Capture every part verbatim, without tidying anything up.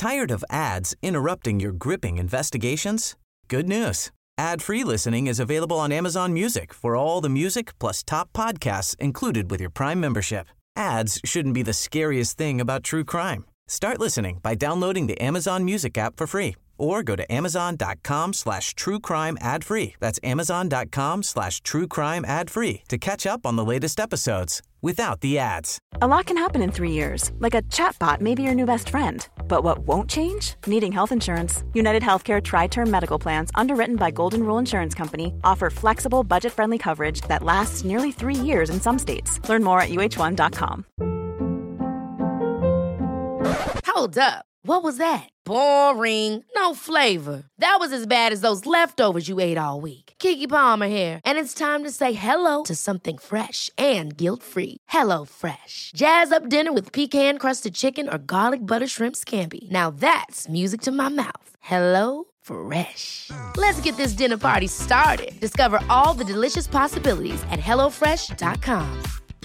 Tired of ads interrupting your gripping investigations? Good news. Ad-free listening is available on Amazon Music for all the music plus top podcasts included with your Prime membership. Ads shouldn't be the scariest thing about true crime. Start listening by downloading the Amazon Music app for free or go to amazon.com slash true crime ad free. That's amazon.com slash true crime ad free to catch up on the latest episodes without the ads. A lot can happen in three years, like a chatbot may be your new best friend. But what won't change? Needing health insurance. United Healthcare Tri-Term Medical Plans, underwritten by Golden Rule Insurance Company, offer flexible, budget-friendly coverage that lasts nearly three years in some states. Learn more at U H one dot com. Hold up. What was that? Boring. No flavor. That was as bad as those leftovers you ate all week. Keke Palmer here, and it's time to say hello to something fresh and guilt-free. Hello Fresh. Jazz up dinner with pecan-crusted chicken or garlic butter shrimp scampi. Now that's music to my mouth. Hello Fresh. Let's get this dinner party started. Discover all the delicious possibilities at hello fresh dot com.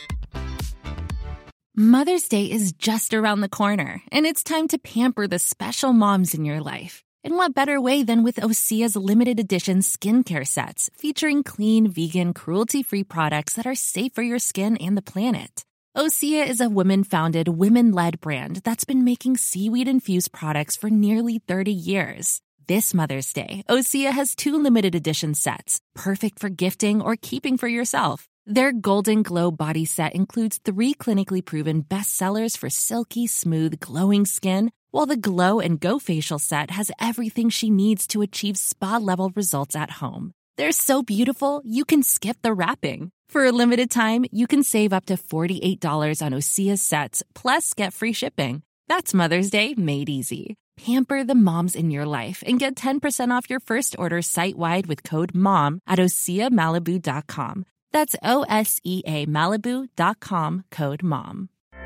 Mother's Day is just around the corner, and it's time to pamper the special moms in your life. And what better way than with Osea's limited edition skincare sets featuring clean, vegan, cruelty-free products that are safe for your skin and the planet. Osea is a women-founded, women-led brand that's been making seaweed-infused products for nearly thirty years. This Mother's Day, Osea has two limited edition sets, perfect for gifting or keeping for yourself. Their Golden Glow body set includes three clinically proven bestsellers for silky, smooth, glowing skin, while the Glow and Go facial set has everything she needs to achieve spa-level results at home. They're so beautiful, you can skip the wrapping. For a limited time, you can save up to forty-eight dollars on Osea's sets, plus get free shipping. That's Mother's Day made easy. Pamper the moms in your life and get ten percent off your first order site-wide with code MOM at osea malibu dot com. That's O S E A Malibu dot com, code MOM.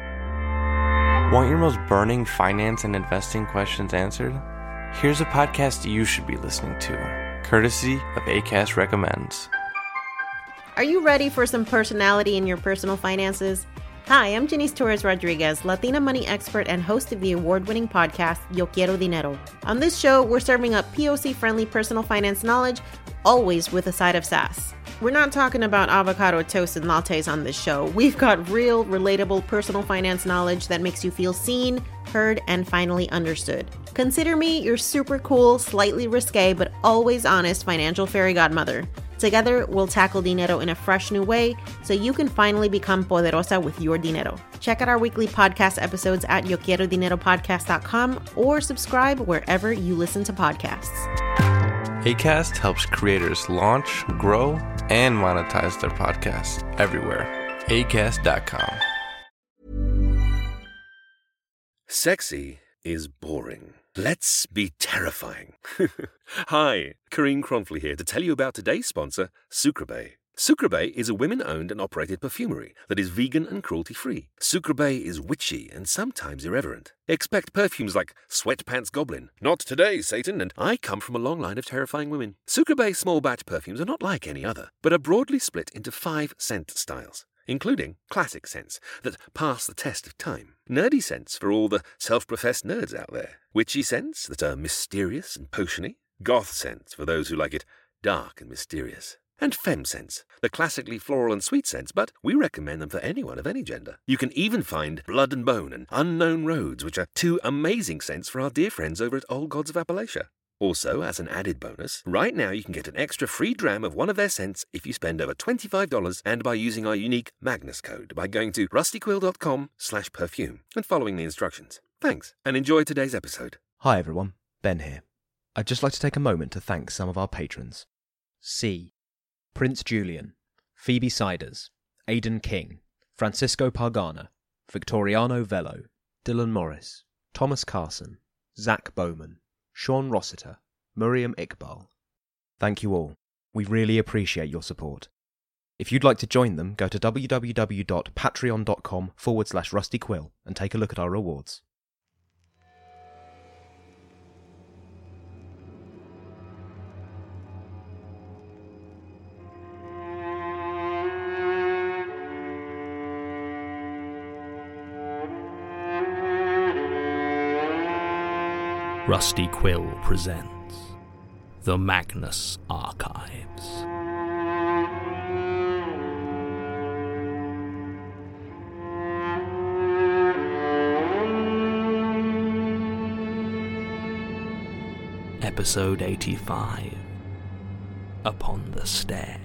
Want your most burning finance and investing questions answered? Here's a podcast you should be listening to, courtesy of Acast Recommends. Are you ready for some personality in your personal finances? Hi, I'm Janice Torres-Rodriguez, Latina money expert and host of the award-winning podcast, Yo Quiero Dinero. On this show, we're serving up P O C-friendly personal finance knowledge, always with a side of sass. We're not talking about avocado toast and lattes on this show. We've got real, relatable personal finance knowledge that makes you feel seen, heard, and finally understood. Consider me your super cool, slightly risque, but always honest financial fairy godmother. Together, we'll tackle dinero in a fresh new way so you can finally become poderosa with your dinero. Check out our weekly podcast episodes at yo quiero dinero podcast dot com or subscribe wherever you listen to podcasts. Acast helps creators launch, grow, and monetize their podcasts everywhere. acast dot com. Sexy is boring. Let's be terrifying. Hi, Kareem Cronfley here to tell you about today's sponsor, Sucreabeille. Sucreabeille is a women-owned and operated perfumery that is vegan and cruelty-free. Sucreabeille is witchy and sometimes irreverent. Expect perfumes like Sweatpants Goblin, Not Today, Satan, and I Come From a Long Line of Terrifying Women. Sucreabeille small batch perfumes are not like any other, but are broadly split into five scent styles, including classic scents that pass the test of time, nerdy scents for all the self-professed nerds out there, witchy scents that are mysterious and potiony, goth scents for those who like it dark and mysterious, and femme scents, the classically floral and sweet scents, but we recommend them for anyone of any gender. You can even find Blood and Bone and Unknown Roads, which are two amazing scents for our dear friends over at Old Gods of Appalachia. Also, as an added bonus, right now you can get an extra free dram of one of their scents if you spend over twenty-five dollars and by using our unique Magnus code by going to rustyquill.com slash perfume and following the instructions. Thanks, and enjoy today's episode. Hi everyone, Ben here. I'd just like to take a moment to thank some of our patrons. C. Prince Julian, Phoebe Siders, Aidan King, Francisco Pargana, Victoriano Velo, Dylan Morris, Thomas Carson, Zach Bowman, Sean Rossiter, Miriam Iqbal. Thank you all. We really appreciate your support. If you'd like to join them, go to www.patreon.com forward slash rustyquill and take a look at our rewards. Rusty Quill presents The Magnus Archives. Episode eighty-five, Upon the Stair.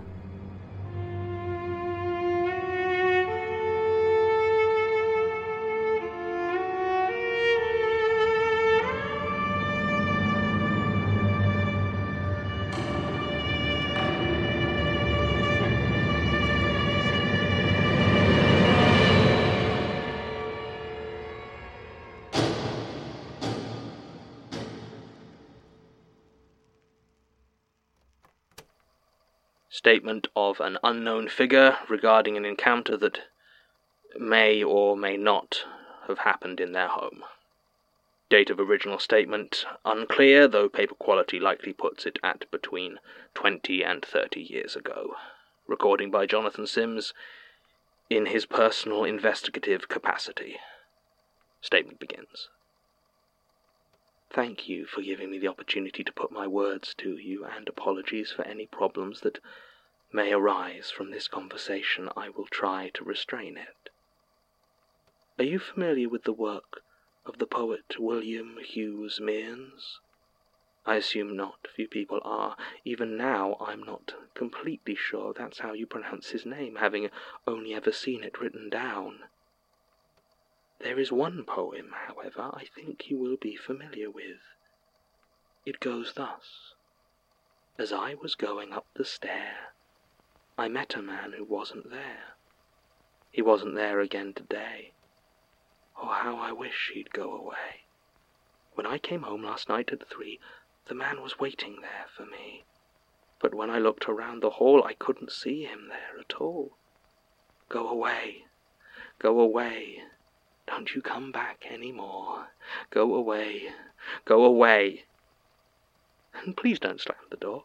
Statement of an unknown figure regarding an encounter that may or may not have happened in their home. Date of original statement unclear, though paper quality likely puts it at between twenty and thirty years ago. Recording by Jonathan Sims in his personal investigative capacity. Statement begins. Thank you for giving me the opportunity to put my words to you, and apologies for any problems that may arise from this conversation. I will try to restrain it. Are you familiar with the work of the poet William Hughes Mearns? I assume not. Few people are. Even now I'm not completely sure that's how you pronounce his name, having only ever seen it written down. There is one poem, however, I think you will be familiar with. It goes thus. As I was going up the stair, I met a man who wasn't there. He wasn't there again today. Oh, how I wish he'd go away. When I came home last night at three, the man was waiting there for me. But when I looked around the hall, I couldn't see him there at all. Go away, go away. Don't you come back any more. Go away, go away. And please don't slam the door.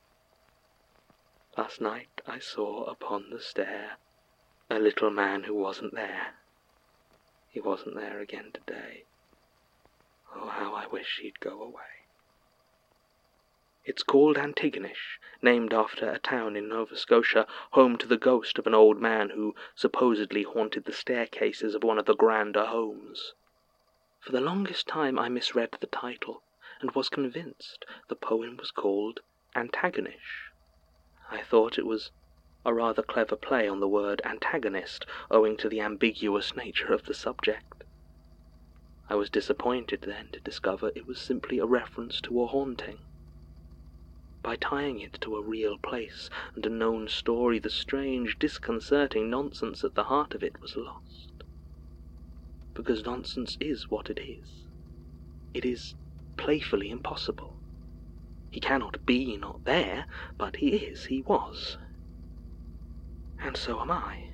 Last night I saw upon the stair a little man who wasn't there. He wasn't there again today. Oh, how I wish he'd go away. It's called Antigonish, named after a town in Nova Scotia, home to the ghost of an old man who supposedly haunted the staircases of one of the grander homes. For the longest time I misread the title, and was convinced the poem was called Antagonish. I thought it was a rather clever play on the word antagonist, owing to the ambiguous nature of the subject. I was disappointed then to discover it was simply a reference to a haunting. By tying it to a real place and a known story, the strange, disconcerting nonsense at the heart of it was lost. Because nonsense is what it is. It is playfully impossible. He cannot be not there, but he is, he was. And so am I.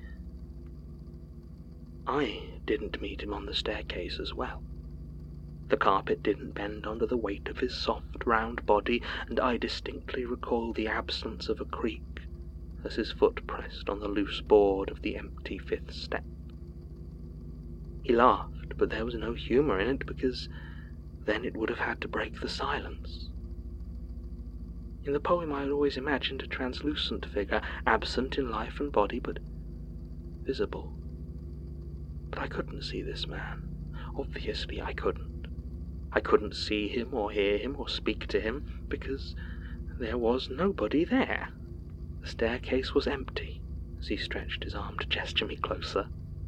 I didn't meet him on the staircase as well. The carpet didn't bend under the weight of his soft, round body, and I distinctly recall the absence of a creak as his foot pressed on the loose board of the empty fifth step. He laughed, but there was no humour in it, because then it would have had to break the silence. In the poem I had always imagined a translucent figure, absent in life and body, but visible. But I couldn't see this man. Obviously I couldn't. I couldn't see him or hear him or speak to him, because there was nobody there. The staircase was empty, as he stretched his arm to gesture me closer.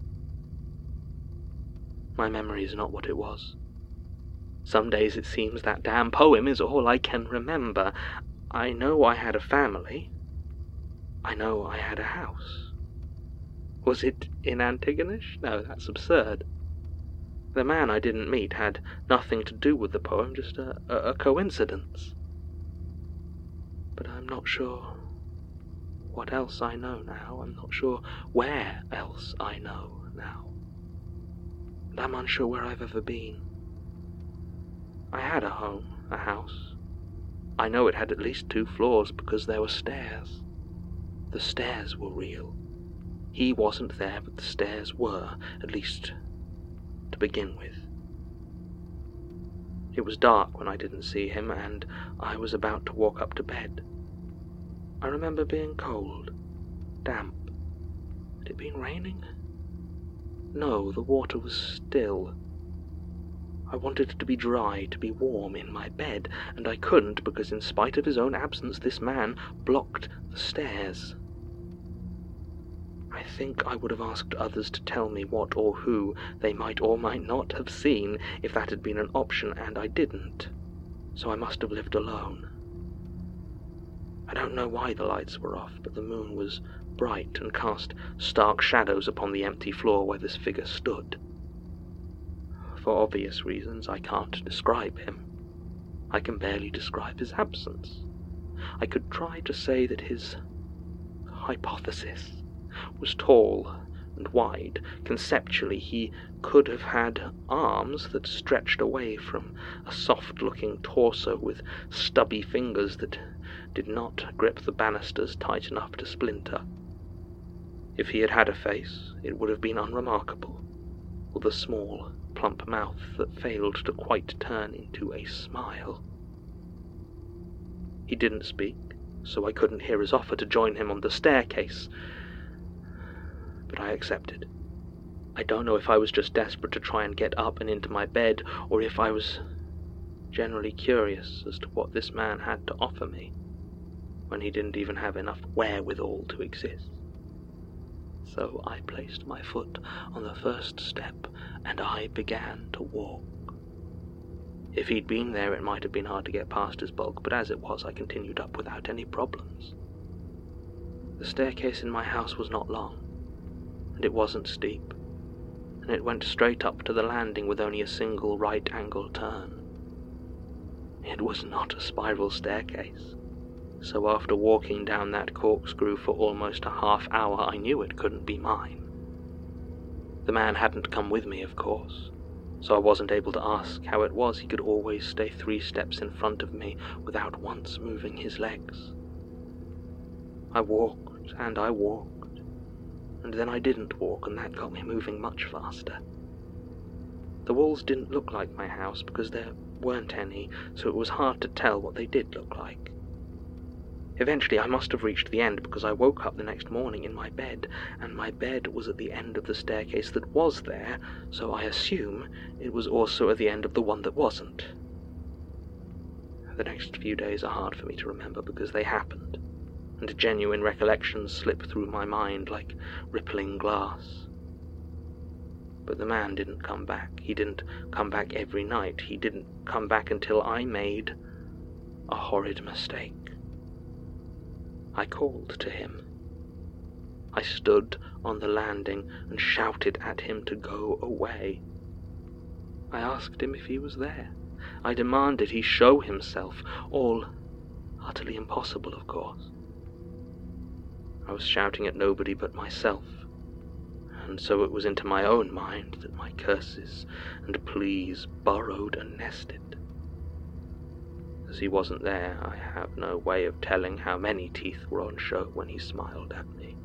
My memory is not what it was. Some days it seems that damn poem is all I can remember. I know I had a family. I know I had a house. Was it in Antigonish? No, that's absurd. The man I didn't meet had nothing to do with the poem, just a, a, a coincidence. But I'm not sure what else I know now. I'm not sure where else I know now. And I'm unsure where I've ever been. I had a home, a house. I know it had at least two floors because there were stairs. The stairs were real. He wasn't there, but the stairs were, at least to begin with. It was dark when I didn't see him, and I was about to walk up to bed. I remember being cold, damp. Had it been raining? No, the water was still. I wanted it to be dry, to be warm in my bed, and I couldn't because in spite of his own absence this man blocked the stairs. I think I would have asked others to tell me what or who they might or might not have seen if that had been an option, and I didn't, so I must have lived alone. I don't know why the lights were off, but the moon was bright and cast stark shadows upon the empty floor where this figure stood. For obvious reasons, I can't describe him. I can barely describe his absence. I could try to say that his hypothesis was tall and wide. Conceptually, he could have had arms that stretched away from a soft-looking torso with stubby fingers that did not grip the banisters tight enough to splinter. If he had had a face, it would have been unremarkable, with a small, plump mouth that failed to quite turn into a smile. He didn't speak, so I couldn't hear his offer to join him on the staircase, but I accepted. I don't know if I was just desperate to try and get up and into my bed, or if I was generally curious as to what this man had to offer me, when he didn't even have enough wherewithal to exist. So I placed my foot on the first step, and I began to walk. If he'd been there, it might have been hard to get past his bulk, but as it was, I continued up without any problems. The staircase in my house was not long, and it wasn't steep, and it went straight up to the landing with only a single right-angle turn. It was not a spiral staircase, so after walking down that corkscrew for almost a half hour, I knew it couldn't be mine. The man hadn't come with me, of course, so I wasn't able to ask how it was he could always stay three steps in front of me without once moving his legs. I walked and I walked, and then I didn't walk, and that got me moving much faster. The walls didn't look like my house because there weren't any, so it was hard to tell what they did look like. Eventually I must have reached the end because I woke up the next morning in my bed, and my bed was at the end of the staircase that was there, so I assume it was also at the end of the one that wasn't. The next few days are hard for me to remember because they happened, and genuine recollections slip through my mind like rippling glass. But the man didn't come back. He didn't come back every night. He didn't come back until I made a horrid mistake. I called to him. I stood on the landing and shouted at him to go away. I asked him if he was there. I demanded he show himself, all utterly impossible, of course. I was shouting at nobody but myself, and so it was into my own mind that my curses and pleas burrowed and nested. As he wasn't there, I have no way of telling how many teeth were on show when he smiled at me.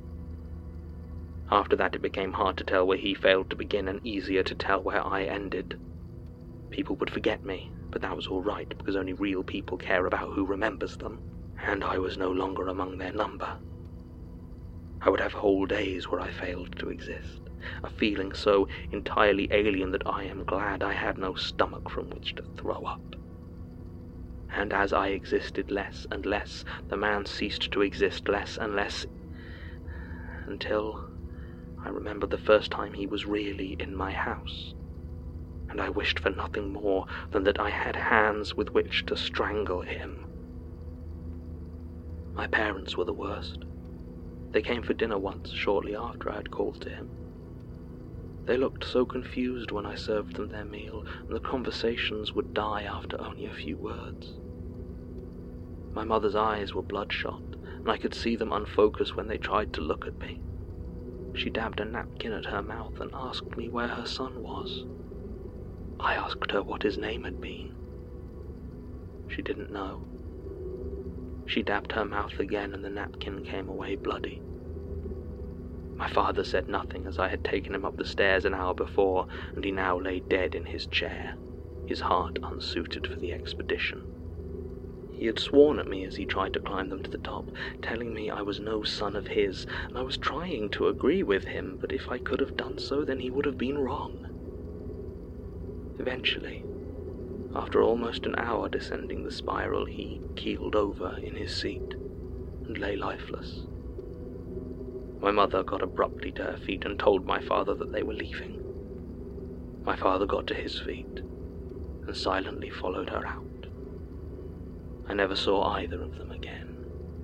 After that, it became hard to tell where he failed to begin and easier to tell where I ended. People would forget me, but that was all right because only real people care about who remembers them, and I was no longer among their number. I would have whole days where I failed to exist, a feeling so entirely alien that I am glad I had no stomach from which to throw up. And as I existed less and less, the man ceased to exist less and less, until I remembered the first time he was really in my house, and I wished for nothing more than that I had hands with which to strangle him. My parents were the worst. They came for dinner once, shortly after I had called to him. They looked so confused when I served them their meal, and the conversations would die after only a few words. My mother's eyes were bloodshot, and I could see them unfocus when they tried to look at me. She dabbed a napkin at her mouth and asked me where her son was. I asked her what his name had been. She didn't know. She dabbed her mouth again, and the napkin came away bloody. My father said nothing, as I had taken him up the stairs an hour before, and he now lay dead in his chair, his heart unsuited for the expedition. He had sworn at me as he tried to climb them to the top, telling me I was no son of his, and I was trying to agree with him, but if I could have done so, then he would have been wrong. Eventually, after almost an hour descending the spiral, he keeled over in his seat and lay lifeless. My mother got abruptly to her feet and told my father that they were leaving. My father got to his feet and silently followed her out. I never saw either of them again.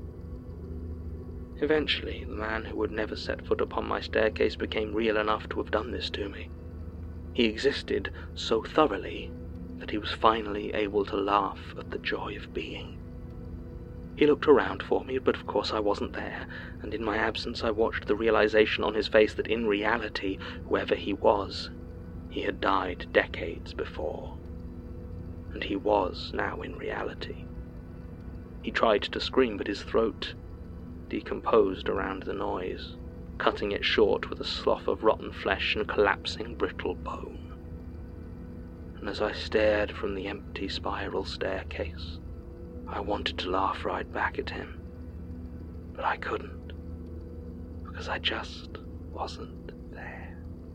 Eventually, the man who would never set foot upon my staircase became real enough to have done this to me. He existed so thoroughly that he was finally able to laugh at the joy of being. He looked around for me, but of course I wasn't there, and in my absence I watched the realization on his face that in reality, whoever he was, he had died decades before. And he was now in reality. He tried to scream, but his throat decomposed around the noise, cutting it short with a slough of rotten flesh and collapsing brittle bone. And as I stared from the empty spiral staircase, I wanted to laugh right back at him, but I couldn't, because I just wasn't there.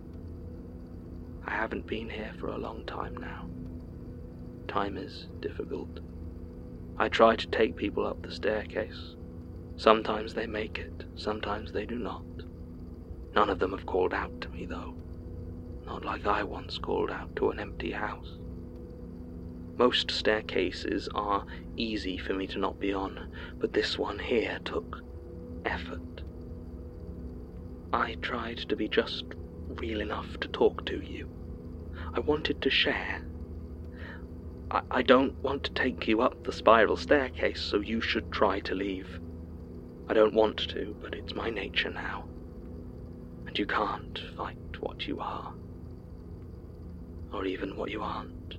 I haven't been here for a long time now. Time is difficult. I try to take people up the staircase. Sometimes they make it, sometimes they do not. None of them have called out to me, though. Not like I once called out to an empty house. Most staircases are easy for me to not be on, but this one here took effort. I tried to be just real enough to talk to you. I wanted to share. I, I don't want to take you up the spiral staircase, so you should try to leave. I don't want to, but it's my nature now. And you can't fight what you are. Or even what you aren't.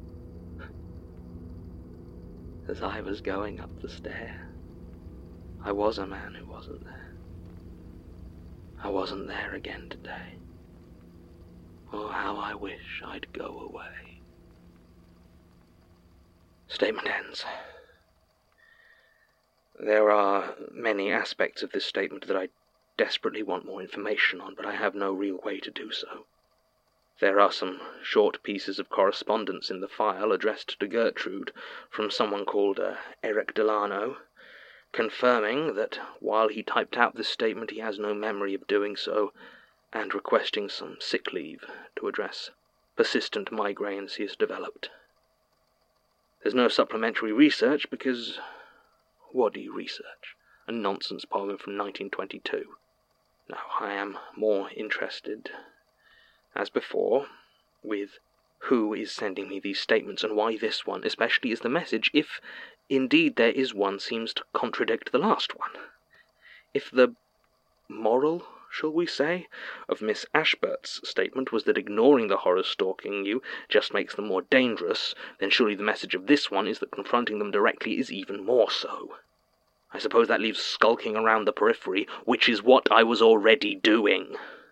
As I was going up the stair, I was a man who wasn't there. I wasn't there again today. Oh, how I wish I'd go away. Statement ends. There are many aspects of this statement that I desperately want more information on, but I have no real way to do so. There are some short pieces of correspondence in the file addressed to Gertrude from someone called uh, Eric Delano, confirming that while he typed out this statement he has no memory of doing so, and requesting some sick leave to address persistent migraines he has developed. There's no supplementary research because what do you research? A nonsense poem from nineteen twenty-two. Now, I am more interested, as before, with who is sending me these statements and why this one, especially, is the message, if indeed there is one, seems to contradict the last one. If the moral, shall we say, of Miss Ashburt's statement was that ignoring the horrors stalking you just makes them more dangerous, then surely the message of this one is that confronting them directly is even more so. I suppose that leaves skulking around the periphery, which is what I was already doing.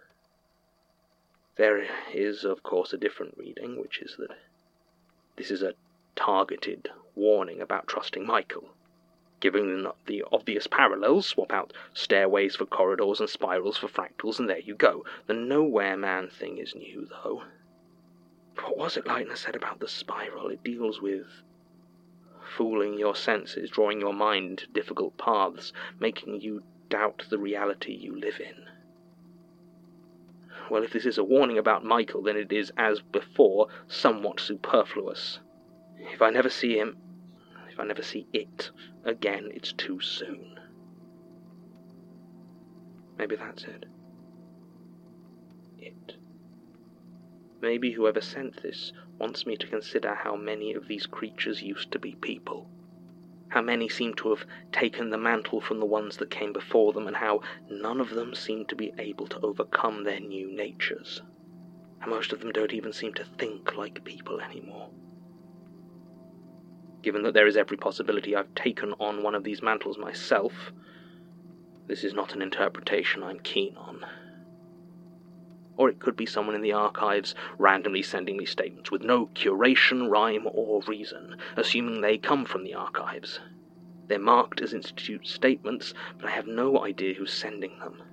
There is, of course, a different reading, which is that this is a targeted warning about trusting Michael. Giving them the obvious parallels, swap out stairways for corridors and spirals for fractals, and there you go. The nowhere man thing is new, though. What was it Leitner said about the spiral? It deals with fooling your senses, drawing your mind into difficult paths, making you doubt the reality you live in. Well, if this is a warning about Michael, then it is, as before, somewhat superfluous. If I never see him, if I never see it again, it's too soon. Maybe that's it. It. Maybe whoever sent this wants me to consider how many of these creatures used to be people. How many seem to have taken the mantle from the ones that came before them, and how none of them seem to be able to overcome their new natures. And most of them don't even seem to think like people anymore. Given that there is every possibility I've taken on one of these mantles myself, this is not an interpretation I'm keen on. Or it could be someone in the archives randomly sending me statements with no curation, rhyme, or reason, assuming they come from the archives. They're marked as Institute statements, but I have no idea who's sending them.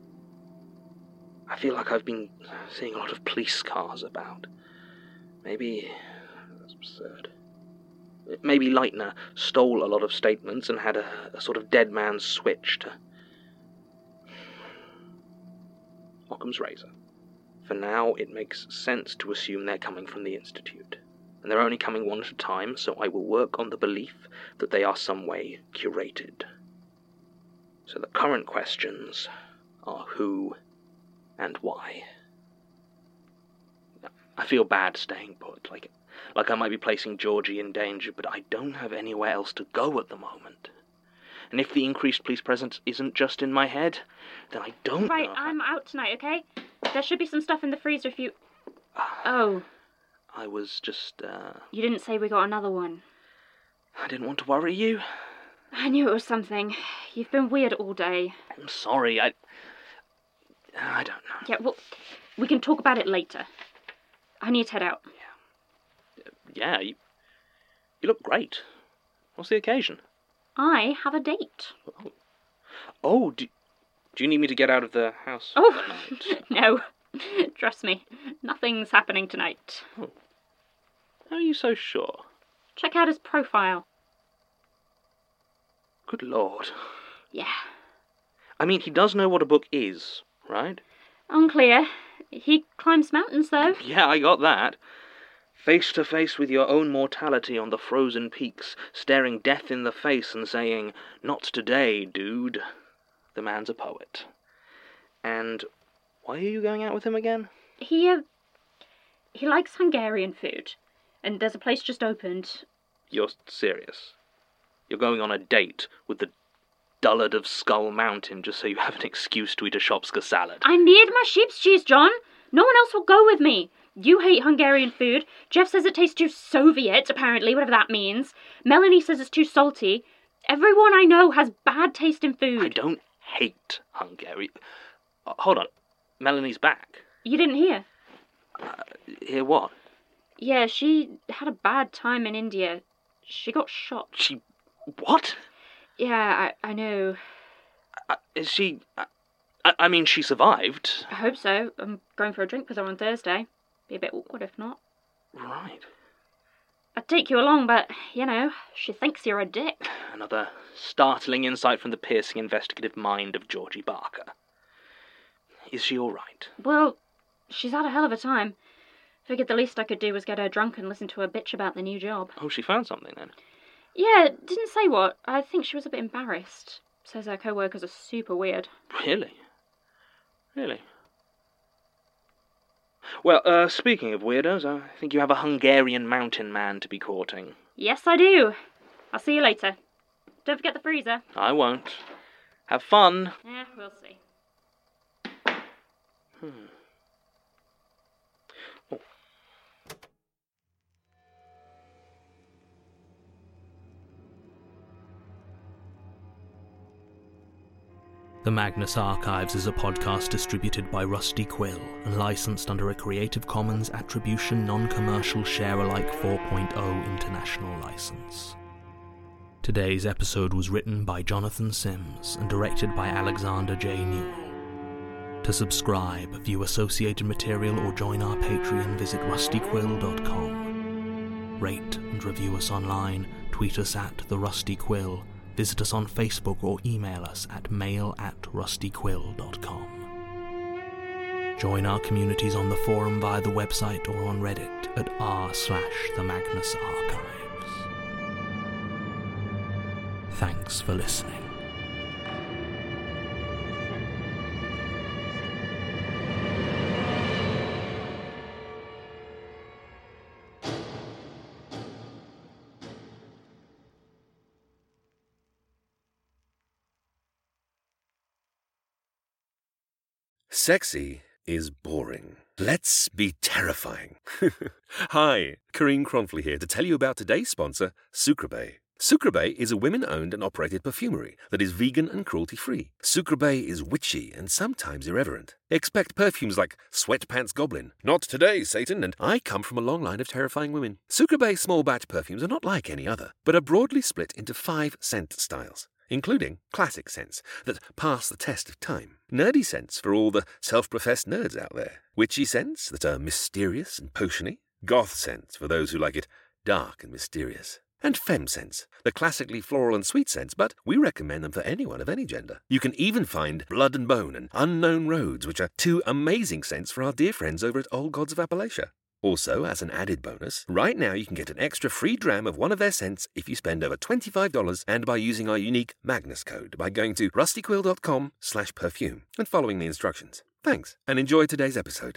I feel like I've been seeing a lot of police cars about. Maybe... that's absurd. Maybe Leitner stole a lot of statements and had a, a sort of dead man's switch to... Occam's razor. For now, it makes sense to assume they're coming from the Institute. And they're only coming one at a time, so I will work on the belief that they are some way curated. So the current questions are who and why. I feel bad staying put, like, like I might be placing Georgie in danger, but I don't have anywhere else to go at the moment. And if the increased police presence isn't just in my head, then I don't right, know... Right, I'm out tonight, okay? There should be some stuff in the freezer if you... Oh. I was just, uh... You didn't say we got another one. I didn't want to worry you. I knew it was something. You've been weird all day. I'm sorry, I... I don't know. Yeah, well, we can talk about it later. I need to head out. Yeah, yeah you, you look great. What's the occasion? I have a date. Oh, oh do, do you need me to get out of the house Oh, tonight? No. Trust me, nothing's happening tonight. Oh. How are you so sure? Check out his profile. Good Lord. Yeah. I mean, he does know what a book is, right? Unclear. He climbs mountains, though. Yeah, I got that. Face to face with your own mortality on the frozen peaks, staring death in the face and saying, "Not today, dude." The man's a poet. And why are you going out with him again? He, uh, he likes Hungarian food. And there's a place just opened. You're serious? You're going on a date with the dullard of Skull Mountain just so you have an excuse to eat a Shopska salad? I need my sheep's cheese, John. No one else will go with me. You hate Hungarian food. Jeff says it tastes too Soviet, apparently, whatever that means. Melanie says it's too salty. Everyone I know has bad taste in food. I don't hate Hungary. Uh, hold on. Melanie's back. You didn't hear? Uh, hear what? Yeah, she had a bad time in India. She got shot. She... what? Yeah, I, I know. Uh, is she... Uh, I, I mean, she survived. I hope so. I'm going for a drink with her on Thursday. Be a bit awkward if not. Right. I'd take you along, but, you know, she thinks you're a dick. Another startling insight from the piercing investigative mind of Georgie Barker. Is she all right? Well, she's had a hell of a time. Figured the least I could do was get her drunk and listen to her bitch about the new job. Oh, she found something then? Yeah, didn't say what. I think she was a bit embarrassed. Says her co-workers are super weird. Really? Really? Well, uh, speaking of weirdos, I think you have a Hungarian mountain man to be courting. Yes, I do. I'll see you later. Don't forget the freezer. I won't. Have fun. Yeah, we'll see. Hmm. Oh. The Magnus Archives is a podcast distributed by Rusty Quill and licensed under a Creative Commons Attribution Non-Commercial Share-alike four point oh international license. Today's episode was written by Jonathan Sims and directed by Alexander J. Newell. To subscribe, view associated material, or join our Patreon, visit rusty quill dot com. Rate and review us online, tweet us at The Rusty Quill, visit us on Facebook, or email us at mail at rusty quill dot com. Join our communities on the forum via the website or on Reddit at r slash the Magnus Archives. Thanks for listening. Sexy is boring. Let's be terrifying. Hi, Kareem Cronfley here to tell you about today's sponsor, Sucreabeille. Sucreabeille is a women-owned and operated perfumery that is vegan and cruelty-free. Sucreabeille is witchy and sometimes irreverent. Expect perfumes like Sweatpants Goblin, Not Today, Satan, and I Come From a Long Line of Terrifying Women. Sucreabeille small batch perfumes are not like any other, but are broadly split into five scent styles, including classic scents that pass the test of time, nerdy scents for all the self-professed nerds out there, witchy scents that are mysterious and potiony, goth scents for those who like it dark and mysterious, and femme scents, the classically floral and sweet scents, but we recommend them for anyone of any gender. You can even find Blood and Bone and Unknown Roads, which are two amazing scents for our dear friends over at Old Gods of Appalachia. Also, as an added bonus, right now you can get an extra free dram of one of their scents if you spend over twenty-five dollars and by using our unique Magnus code by going to rustyquill.com slash perfume and following the instructions. Thanks, and enjoy today's episode.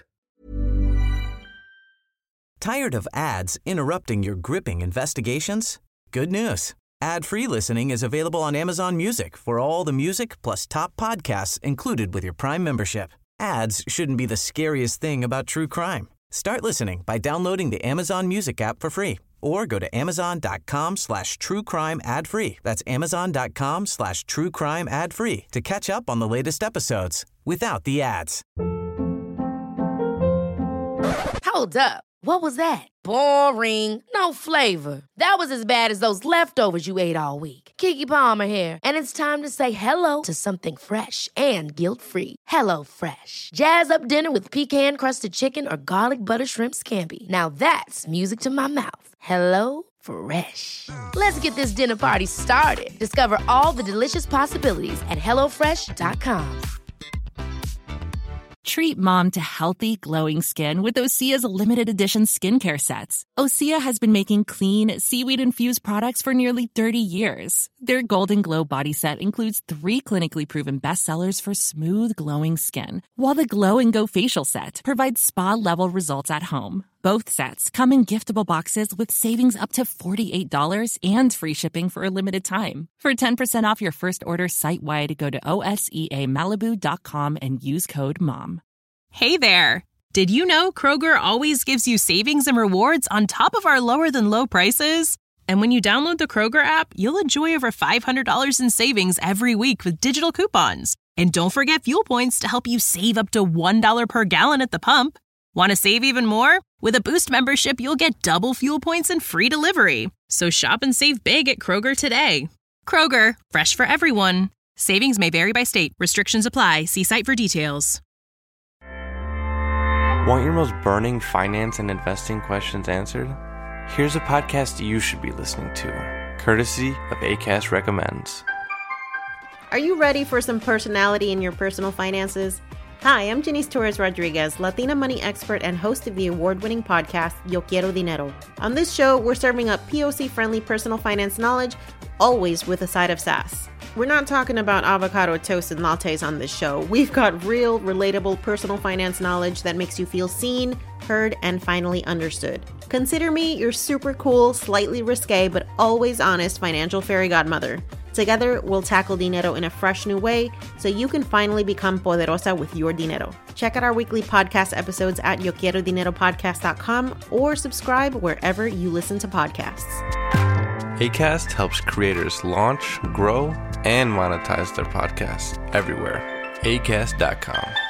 Tired of ads interrupting your gripping investigations? Good news. Ad-free listening is available on Amazon Music for all the music plus top podcasts included with your Prime membership. Ads shouldn't be the scariest thing about true crime. Start listening by downloading the Amazon Music app for free or go to amazon.com slash true crime ad free. That's amazon.com slash true crime ad free to catch up on the latest episodes without the ads. Hold up. What was that? Boring. No flavor. That was as bad as those leftovers you ate all week. Keke Palmer here, and it's time to say hello to something fresh and guilt-free. Hello Fresh. Jazz up dinner with pecan-crusted chicken or garlic butter shrimp scampi. Now that's music to my mouth. Hello Fresh. Let's get this dinner party started. Discover all the delicious possibilities at hello fresh dot com. Treat mom to healthy, glowing skin with Osea's limited edition skincare sets. Osea has been making clean, seaweed-infused products for nearly thirty years. Their Golden Glow body set includes three clinically proven bestsellers for smooth, glowing skin, while the Glow and Go facial set provides spa-level results at home. Both sets come in giftable boxes with savings up to forty-eight dollars and free shipping for a limited time. For ten percent off your first order site-wide, go to O S E A Malibu dot com and use code MOM. Hey there! Did you know Kroger always gives you savings and rewards on top of our lower-than-low prices? And when you download the Kroger app, you'll enjoy over five hundred dollars in savings every week with digital coupons. And don't forget fuel points to help you save up to one dollar per gallon at the pump. Want to save even more? With a Boost membership, you'll get double fuel points and free delivery. So shop and save big at Kroger today. Kroger, fresh for everyone. Savings may vary by state. Restrictions apply. See site for details. Want your most burning finance and investing questions answered? Here's a podcast you should be listening to, courtesy of Acast Recommends. Are you ready for some personality in your personal finances? Hi, I'm Janice Torres Rodriguez, Latina money expert and host of the award-winning podcast, Yo Quiero Dinero. On this show, we're serving up P O C-friendly personal finance knowledge, always with a side of sass. We're not talking about avocado toast and lattes on this show. We've got real, relatable personal finance knowledge that makes you feel seen, heard, and finally understood. Consider me your super cool, slightly risque, but always honest financial fairy godmother. Together, we'll tackle dinero in a fresh new way so you can finally become poderosa with your dinero. Check out our weekly podcast episodes at yo quiero dinero podcast dot com or subscribe wherever you listen to podcasts. Acast helps creators launch, grow, and monetize their podcasts everywhere. acast dot com.